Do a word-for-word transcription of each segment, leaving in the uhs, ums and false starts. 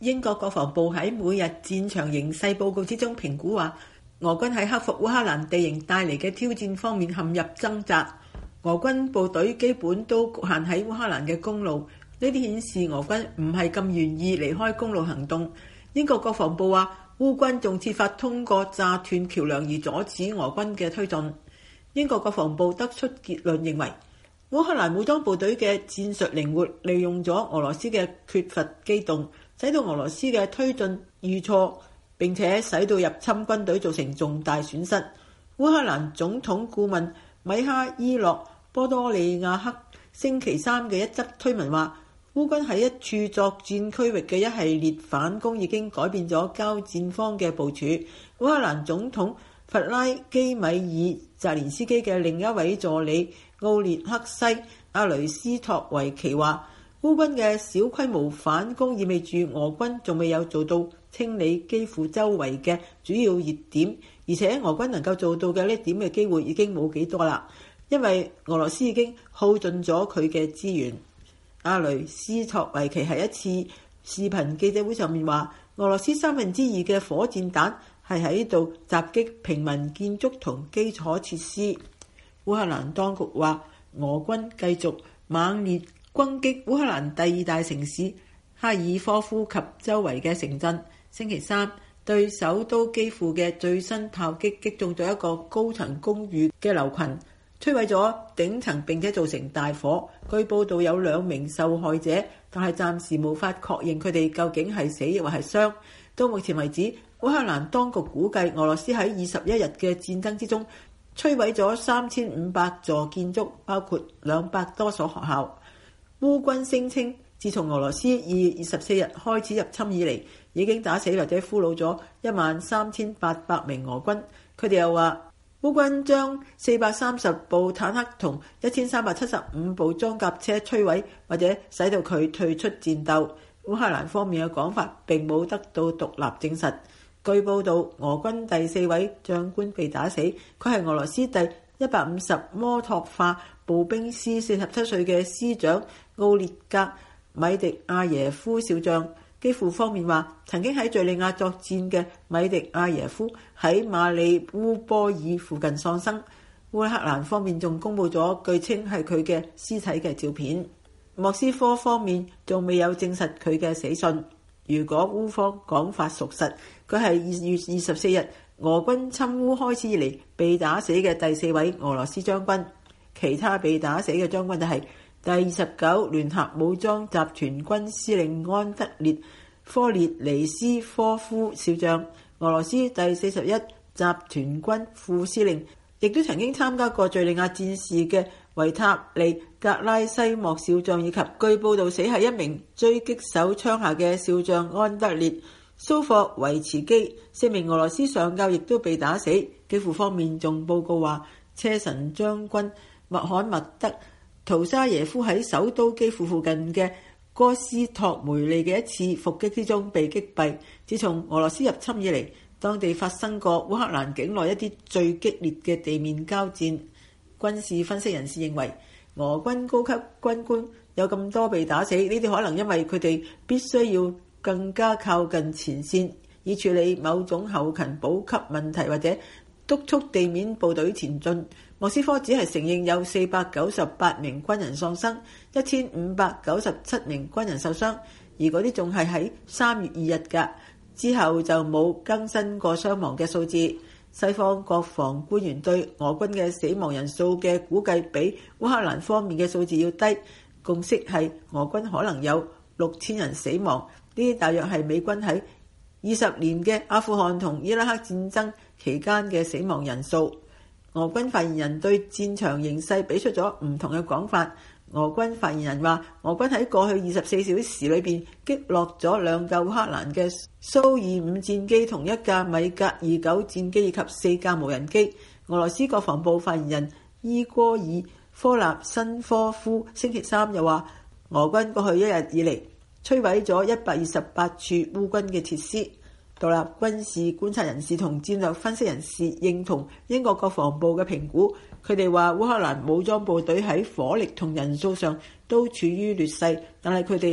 英國國防部喺每日戰場形勢報告之中評估話，俄軍喺克服烏克蘭地形帶嚟嘅挑戰方面陷入掙扎，俄軍部隊基本都局限喺烏克蘭嘅公路，呢啲顯示俄軍唔係咁願意離開公路行動。英國國防部話，烏軍仲設法通過炸斷橋梁而阻止俄軍嘅推進。英國國防部得出結論認為，烏克蘭武裝部隊嘅戰術靈活，利用咗俄羅斯嘅缺乏機動，使到俄羅斯嘅推進遇挫，並且使到入侵軍隊造成重大損失。烏克蘭總統顧問米哈伊洛波多利亞克星期三嘅一則推文話，烏軍喺一處作戰區域嘅一系列反攻已經改變咗交戰方嘅部署。烏克蘭總統弗拉基米爾澤連斯基嘅另一位助理奧列克西阿雷斯托維奇話，烏軍嘅小規模反攻意味住俄軍仲未有做到清理基輔周圍嘅主要熱點，而且俄軍能夠做到嘅呢點嘅機會已經冇幾多啦，因為俄羅斯已經耗盡咗佢嘅資源。阿雷斯托維奇喺一次視頻記者會上面話，俄羅斯三分之二嘅火箭彈係喺度襲擊平民建築同基礎設施。烏克蘭當局話，俄軍繼續猛烈攻擊烏克蘭第二大城市哈爾科夫及周圍嘅城鎮。星期三對首都基輔嘅最新炮擊擊中咗一個高層公寓嘅樓群，摧毀咗頂層並且造成大火。據報道有兩名受害者，但係暫時無法確認佢哋究竟係死或係傷。到目前為止，烏克蘭當局估計俄羅斯喺二十一日嘅戰爭之中摧毀咗三千五百座建築，包括兩百多所學校。烏軍聲稱，自從俄羅斯二月二十四日開始入侵以嚟，已經打死或者俘虜咗一萬三千八百名俄軍。佢哋又話，烏軍將四百三十部坦克同一千三百七十五部裝甲車摧毀，或者使到佢退出戰鬥。烏克蘭方面嘅講法並冇得到獨立證實。據報道，俄軍第四位將官被打死，佢係俄羅斯第一百五十摩托化步兵師四十七歲嘅師長奧列格米迪亞耶夫少將。基輔方面話，曾經喺敘利亞作戰嘅米迪亞耶夫喺馬里烏波爾附近喪生。烏克蘭方面仲公佈咗據稱係佢嘅屍體嘅照片。莫斯科方面仲未有證實佢嘅死訊。如果烏方講法屬實，佢係二月二十四日俄軍侵烏開始以嚟被打死嘅第四位俄羅斯將軍。其他被打死嘅將軍就係第二十九聯合武裝集團軍司令安德烈科列尼斯科夫少將，俄羅斯第四十一集團軍副司令，亦都曾經參加過敘利亞戰事嘅維塔利格拉西莫少將，以及據報道死係一名狙擊手槍下嘅少將安德烈蘇霍維茨基。四名俄羅斯上校亦都被打死。基輔方面仲報告話，車臣將軍麥罕默德圖沙耶夫喺首都基輔附近嘅哥斯托梅利嘅一次伏擊之中被擊斃。自從俄羅斯入侵以嚟，當地發生過烏克蘭境內一啲最激烈嘅地面交戰。軍事分析人士認為，俄軍高級軍官有咁多被打死，呢啲可能因為佢哋必須要更加靠近前線，以處理某種後勤補給問題或者督促地面部隊前進。莫斯科只係承認有四百九十八名軍人喪生，一千五百九十七名軍人受傷，而嗰啲仲係喺三月二日㗎，之後就冇更新過傷亡嘅數字。西方國防官員對俄軍嘅死亡人數嘅估計比烏克蘭方面嘅數字要低，共識係俄軍可能有六千人死亡，呢啲大約係美軍喺二十年嘅阿富汗同伊拉克戰爭期間嘅死亡人數。俄軍發言人對戰場形勢俾出咗唔同嘅講法。俄軍發言人話，俄軍喺過去二十四小時裏邊擊落咗兩架烏克蘭嘅蘇二五戰機同一架米格二九戰機以及四架無人機。俄羅斯國防部發言人伊戈爾科納申科夫星期三又話，俄軍過去一日以嚟摧毀咗一百二十八處烏軍嘅設施。獨立軍事觀察人士同戰略分析人士認同英國國防部嘅評估，佢哋話烏克蘭武裝部隊喺火力同人數上都處於劣勢，但係佢哋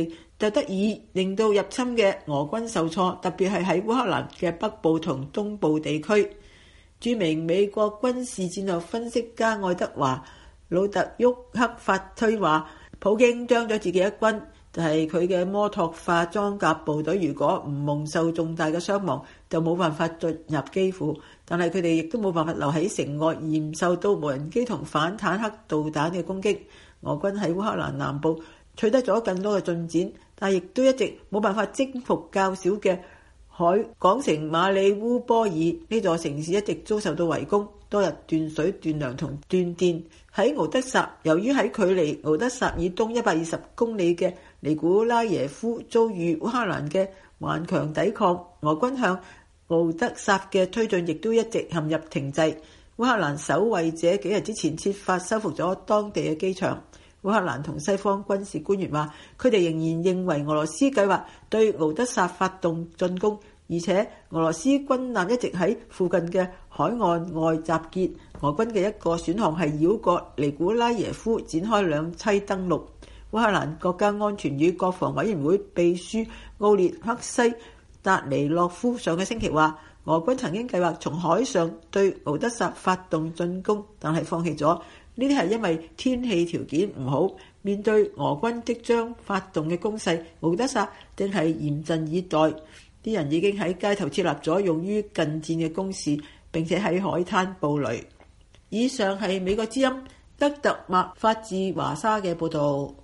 就得以令到入侵嘅俄軍受挫，特別係喺烏克蘭嘅北部同東部地區。著名美國軍事戰略分析家愛德華魯特沃克發推話，普京將咗自己一軍，就係佢嘅摩托化裝甲部隊，如果唔蒙受重大嘅傷亡，就冇辦法進入基輔，但係佢哋亦都冇辦法留喺城外，而唔受到無人機同反坦克導彈嘅攻擊。俄軍喺烏克蘭南部取得咗更多嘅進展，但係亦都一直冇辦法征服較少嘅海港城馬里烏波爾。呢座城市一直遭受到圍攻，多日斷水斷糧同斷電。喺敖德薩，由於喺距離敖德薩以東一百二十公里嘅尼古拉耶夫遭遇烏克蘭嘅頑強抵抗，俄軍向敖德薩嘅推進亦都一直陷入停滯。烏克蘭守衛者幾日之前設法收復咗當地嘅機場。烏克蘭同西方軍事官員話，佢哋仍然認為俄羅斯計劃對敖德薩發動進攻，而且俄羅斯軍艦一直喺附近嘅海岸外集結。俄軍嘅一個選項係繞過尼古拉耶夫展開兩棲登陸。烏克蘭國家安全與國防委員會秘書奧列克西達尼洛夫上個星期話，俄軍曾經計劃從海上對敖德薩發動進攻，但係放棄咗。呢啲係因為天氣條件唔好。面對俄軍即將發動嘅攻勢，敖德薩正係嚴陣以待。啲人已經喺街頭設立咗用於近戰嘅工事，並且喺海灘布雷。以上係美國之音德特麥法治華沙嘅報導。